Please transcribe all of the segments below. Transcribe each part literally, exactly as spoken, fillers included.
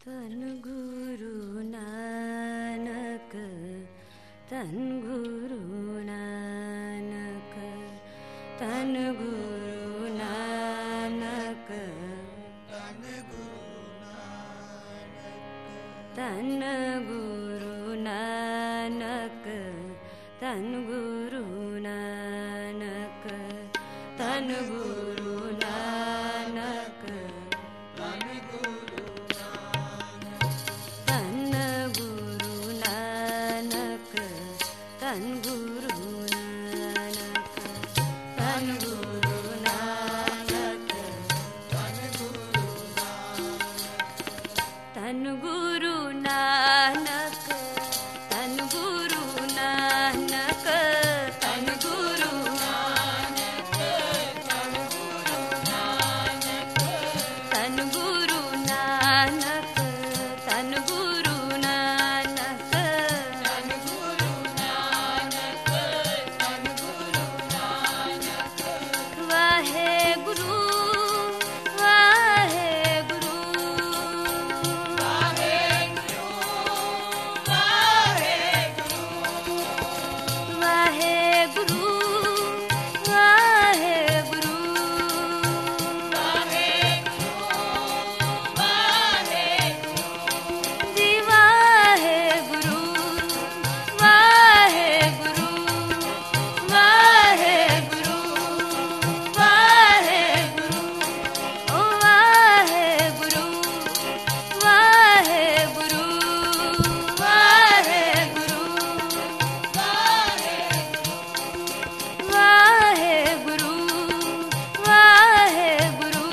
तन गुरु नानक तन गुरु नानक तन गुरु नानक तन गुरु नानक तन गुरु नानक तन गुरु नानक तन गुरु तन गुरु नानक तन गुरु नानक तन गुरु नानक तन गुरु तन गुरु नानक तन गुरु नानक तन गुरु नानक तन गुरु नानक तन गुरु नानक तन गुरु नानक तन गुरु नानक वाहे गुरु वाहे गुरु वाहे गुरु वाहे गुरु वाहे गुरु वाहे गुरु वाहे जी वाहे गुरु वाहे गुरु वाहे गुरु वाहे गुरु ओ वाहे गुरु वाहे गुरु वाहे गुरु वाहे वाहे गुरु वाहे गुरु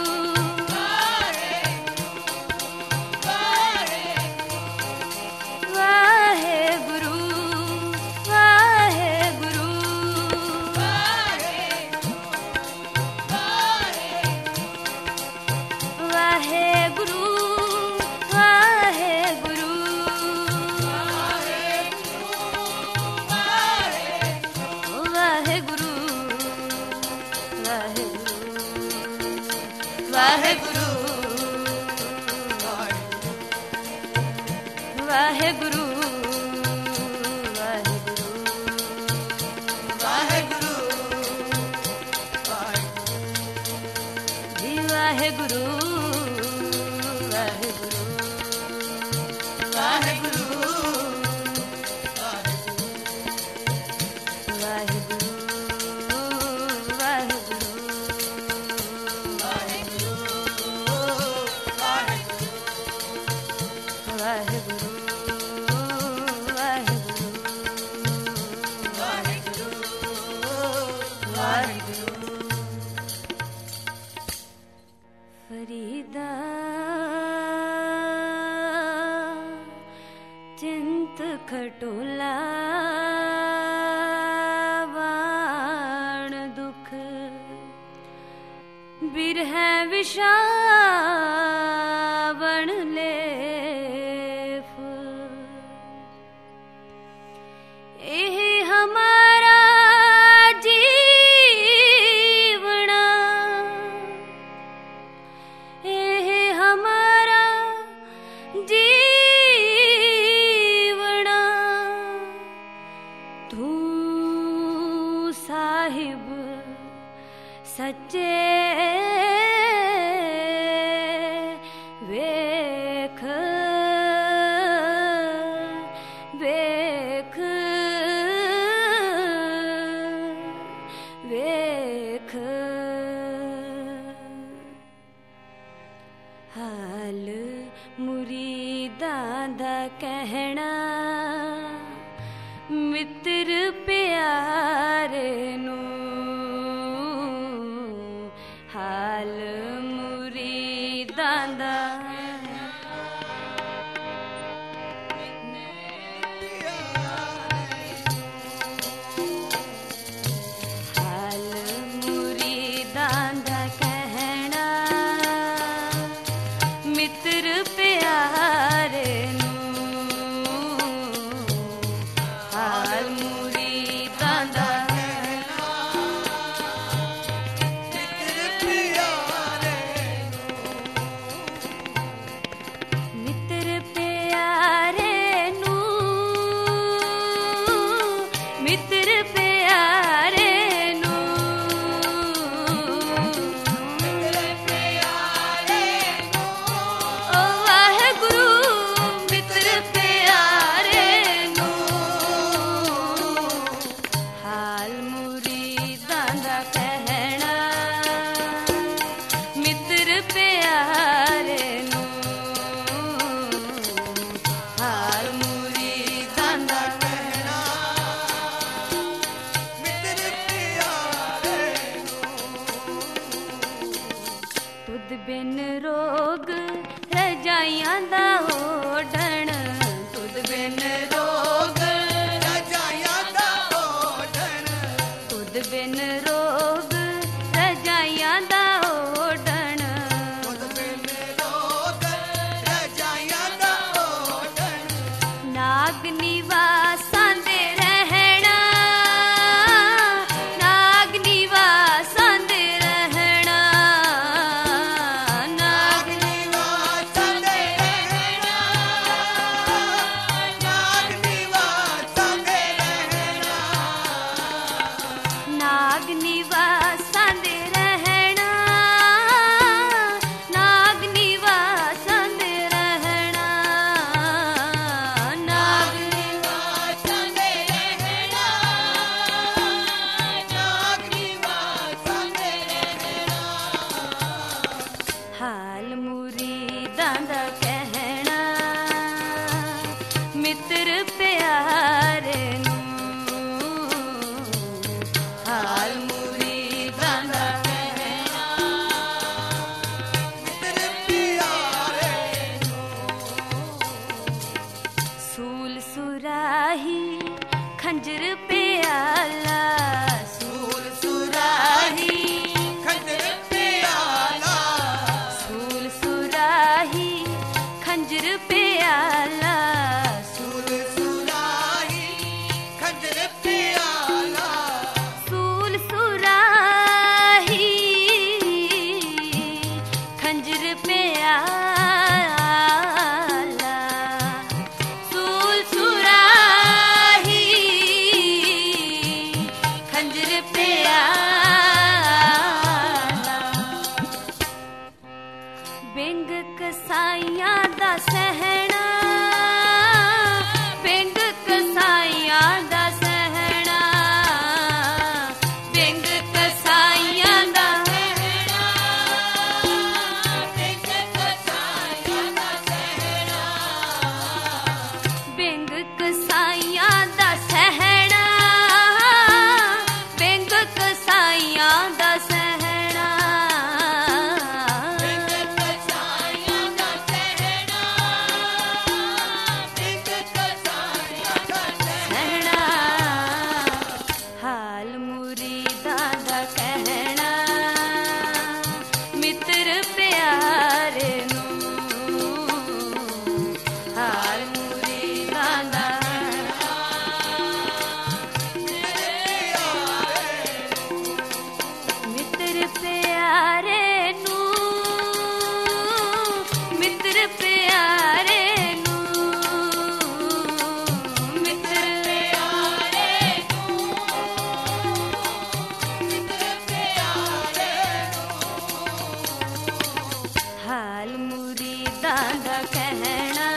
वाहे गुरु वाहे गुरु वाहे गुरु वाहे गुरु वाहे गुरु वाहे गुरु वाहे गुरु वाहे गुरु वाहे गुरु जी वाहे गुरु वाहे गुरु वाहे गुरु वाहे गुरु वाहे गुरु वाहे गुरु वाहे गुरु वाहे गुरु वाहे गुरु वाहे गुरु फरीदा चिंत खटोला वाण दुख बिरह विषावण लेफ एह हमारा जीवना एह हमारा जीवना तू साहिब सच्चे वेख वेख वेख हाल मुरीदां दा कहना मित्र प्यारे नू हाल मुरीदां दा हाल मुरीदां दा कहना मित्र प्यारे नू हाल मुरीदां दा मित्र प्यारे नू रोग रजाइयां दा ओढ़ण तुद बिन रोग रजाइयां दा ओढ़ण तुद बिन रोग रजाइयां दा ओढ़ण तुद बिन रोग रजाइयां दा ओढ़ण नाग निवासां दे रहना नाग निवासां दे रहना नाग निवासां दे रहना नाग निवासां दे रहना नाग निवासां दे रहना नाग निवासां दे रहना नाग निवासां दे रहना नाग निवासां दे रहना हाल मुरीदां दा कहना मित्र प्यारे नूं हाल मुरीदां दा कहना मित्र प्यारे सूल सुराही खंजर प्याला सूल सुराही खंजर प्याला सूल सुराही खंजर प्याला सूल सुराही खंजर प्याला सूल सुराही खंजर प्याला सूल सुराही खंजर प्याला बिंग कसाइयां दा सहना बिंग कसाइयां दा सहना बिंग कसाइयां दा सहना बिंग कसाइयां दा सहना बिंग कसाइयां दा सहना बिंग कसाइयां दा सहना बिंग कसाइयां दा सहना बिंग कसाइयां दा सहना हाल मुरीदां दा कहना मित्र प्यारे नूं हाल मुरीदां दा मित्र प्यारे नूं मित्र प्यारे नूं मित्र प्यारे हाल मुरीदां दा कहना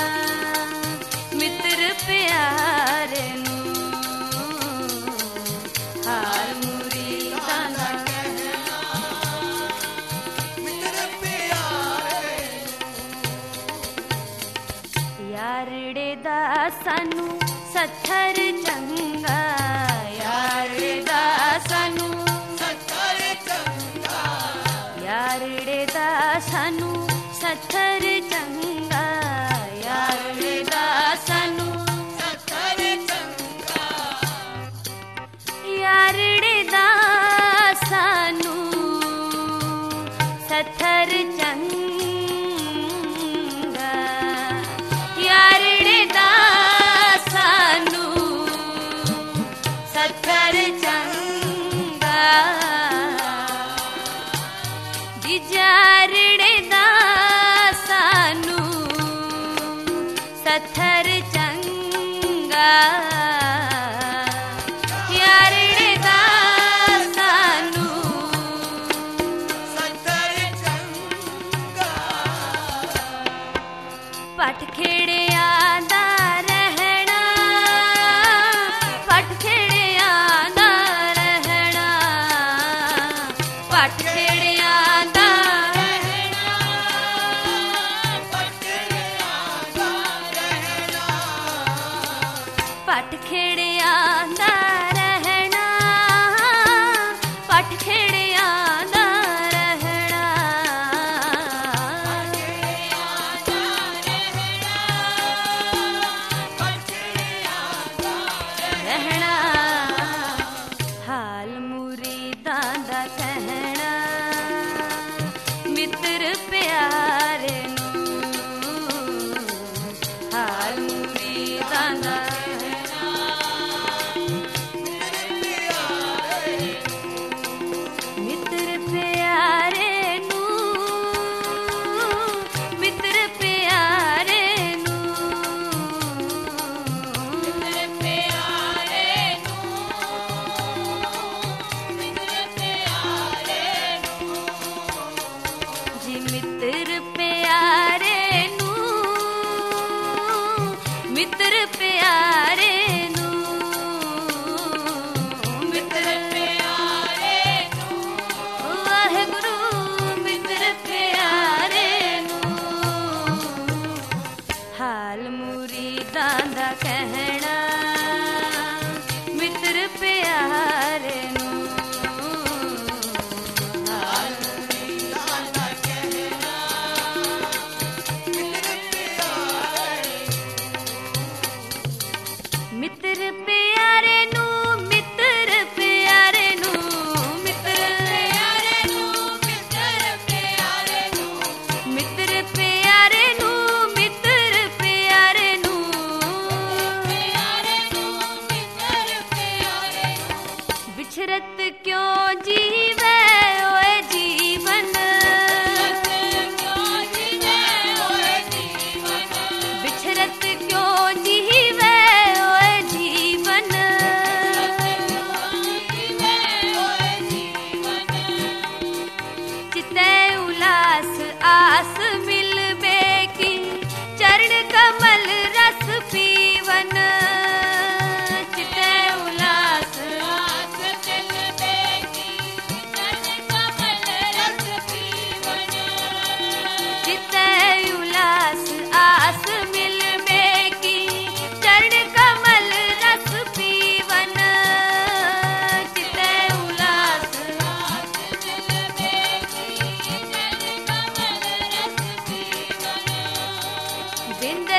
मित्र प्यारे नूं हाल मुरीदां दा मित्र प्यारे यारड़े दा सानू सत्थर चंगा यारड़े दा सानू सत्तर चंगा यारड़े दा सानू सत्थर चंगा यारड़े दा सानू सत्तर चंगा यारड़े दा सानू सत्थर चंगा यारड़े दा सानू सत्थर चंगा जी यारड़े दा सानू सत्थर चंगा यारड़े दा सानू सत्तर चंगा पट खेड़ियां दा रहना पट खेड़ियां दा रहना पट खेड़ियां दा रहना पटरियां दा रहना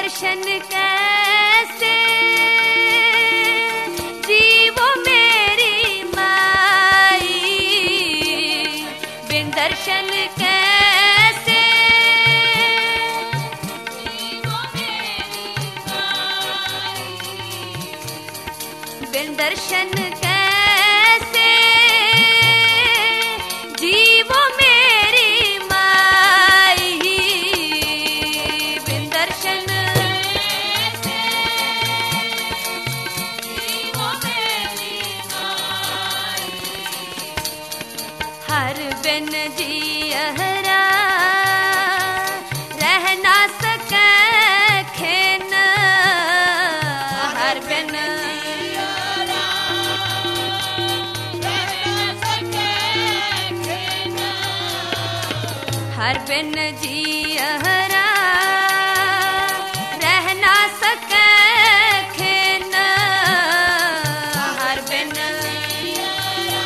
दर्शन कैसे जीवो मेरी माई, बिन दर्शन कैसे जीवो मेरी माई, बिन दर्शन कैसे जीवो मेरी माई, बिन दर्शन कैसे जीवो मेरी माई। हर बिन जियहरा रह ना सके खेन, हर बिन हर बिन जियहरा रह ना सके खेन, हर बिन जियहरा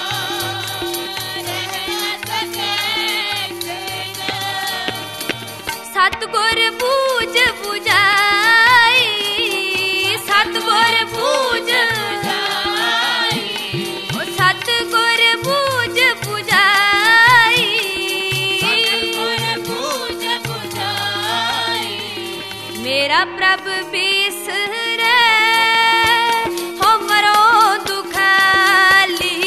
रह ना सके खेन। सतगुर बूझ बुझाई, सतगुर बूझ बुझाई, ओ सतगुर बूझ बुझाई, मेरा प्रभ बिसरे हो मरो दुखाली,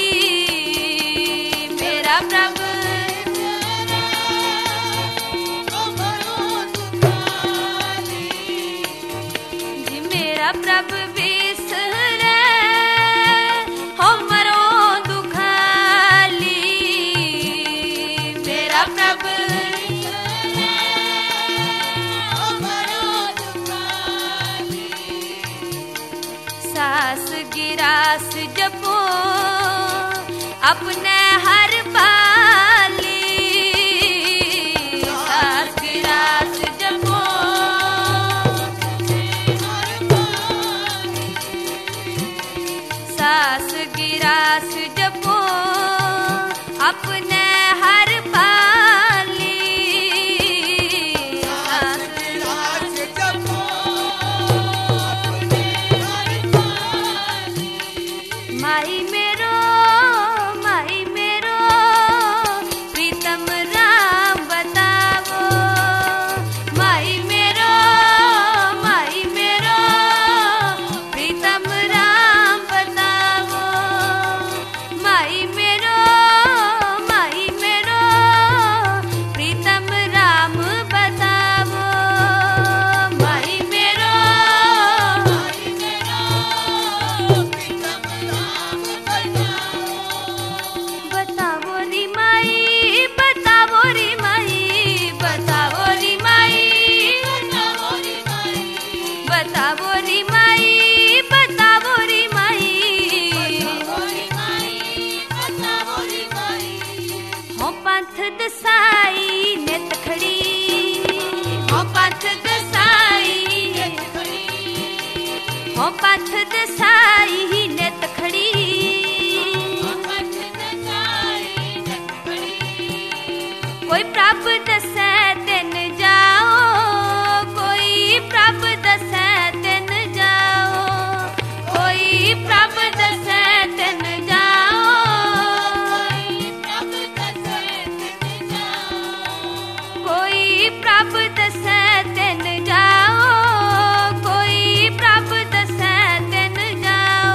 मेरा प्रभ बिसरे हो मरो दुखाली, जी मेरा प्रभ बिसरे हो मरो दुखाली, मेरा प्रभ सास गिरास जपो अपने हर पाली, सास गिरास जपो हर पाली, सास गिरास जपो अपने हर पाली, सास गिरास जपो माई मेरो, माई मेरो प्रीतम राम बतावो, माई मेरो, माई मेरो प्रीतम राम बतावो, माई मेरो, माई मेरो प्रीतम राम बतावो, माई मेरो, माई मेरो प्रीतम राम बतावो री माई, बतावो री माई, बतावो री माई, बतावो री माई, बतावो री माई, बतावो री माई। हो पंथ दसाई नित खड़ी, हो पंथ दसाई नित खड़ी, हो पंथ दसाई नित खड़ी, कोई प्रभ दसै तिन जाओ, कोई प्रभ दसै तिन जाओ, कोई प्रभ दसै तिन जाओ, कोई प्रभ दसै तिन जाओ, कोई प्रभ दसै तिन जाओ,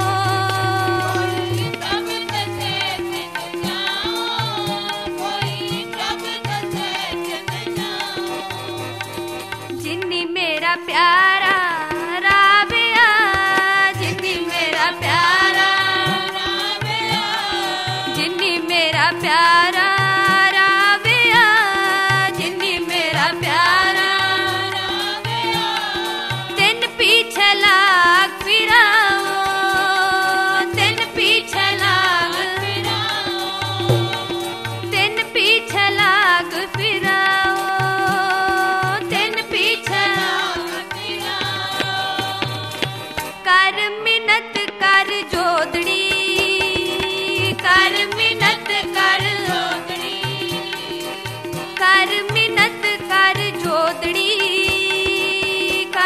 जिन्नी मेरा प्यारा राविया, जिन्नी मेरा प्यारा राविया, जिन्नी मेरा प्यारा राविया, जिन्नी मेरा प्यारा राविया, तिन पीछे लाग फिराओ, तिन पीछे लाग फिराओ, तिन पीछे लाग फिराओ, कर मिनत कर जोदड़ी, कर मिनत कर जोदड़ी, कर मिनत कर जोदड़ी,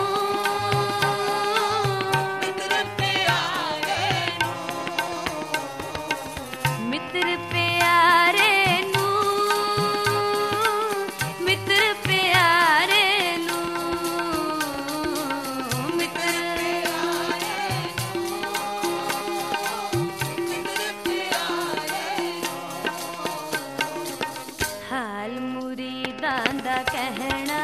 गुरां दा कहना